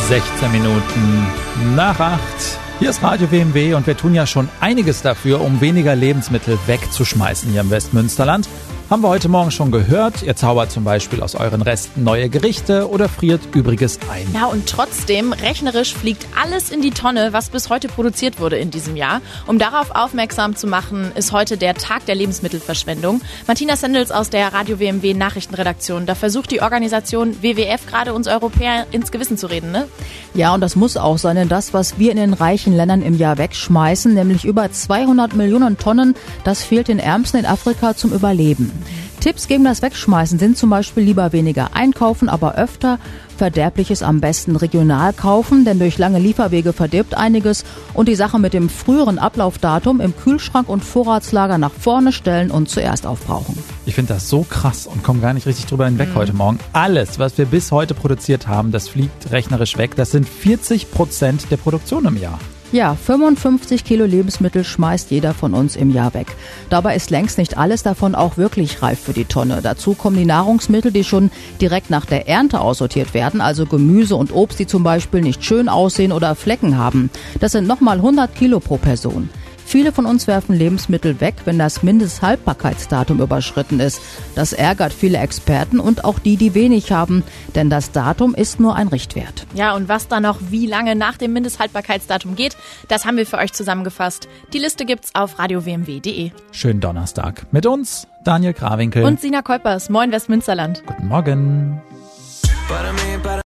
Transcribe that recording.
16 Minuten nach 8. Hier ist Radio WMW und wir tun ja schon einiges dafür, um weniger Lebensmittel wegzuschmeißen hier im Westmünsterland. Haben wir heute Morgen schon gehört. Ihr zaubert zum Beispiel aus euren Resten neue Gerichte oder friert Übriges ein. Ja, und trotzdem, rechnerisch fliegt alles in die Tonne, was bis heute produziert wurde in diesem Jahr. Um darauf aufmerksam zu machen, ist heute der Tag der Lebensmittelverschwendung. Martina Sendels aus der Radio WMW Nachrichtenredaktion. Da versucht die Organisation WWF gerade uns Europäer ins Gewissen zu reden, ne? Ja, und das muss auch sein, denn das, was wir in den reichen Ländern im Jahr wegschmeißen, nämlich über 200 Millionen Tonnen, das fehlt den Ärmsten in Afrika zum Überleben. Tipps gegen das Wegschmeißen sind zum Beispiel lieber weniger einkaufen, aber öfter Verderbliches am besten regional kaufen, denn durch lange Lieferwege verdirbt einiges und die Sache mit dem früheren Ablaufdatum im Kühlschrank und Vorratslager nach vorne stellen und zuerst aufbrauchen. Ich finde das so krass und komme gar nicht richtig drüber hinweg heute Morgen. Alles, was wir bis heute produziert haben, das fliegt rechnerisch weg. Das sind 40% der Produktion im Jahr. Ja, 55 Kilo Lebensmittel schmeißt jeder von uns im Jahr weg. Dabei ist längst nicht alles davon auch wirklich reif für die Tonne. Dazu kommen die Nahrungsmittel, die schon direkt nach der Ernte aussortiert werden, also Gemüse und Obst, die zum Beispiel nicht schön aussehen oder Flecken haben. Das sind nochmal 100 Kilo pro Person. Viele von uns werfen Lebensmittel weg, wenn das Mindesthaltbarkeitsdatum überschritten ist. Das ärgert viele Experten und auch die, die wenig haben, denn das Datum ist nur ein Richtwert. Ja, und was da noch wie lange nach dem Mindesthaltbarkeitsdatum geht, das haben wir für euch zusammengefasst. Die Liste gibt's auf radiowmw.de. Schönen Donnerstag. Mit uns Daniel Krawinkel und Sina Kolpers. Moin Westmünsterland. Guten Morgen.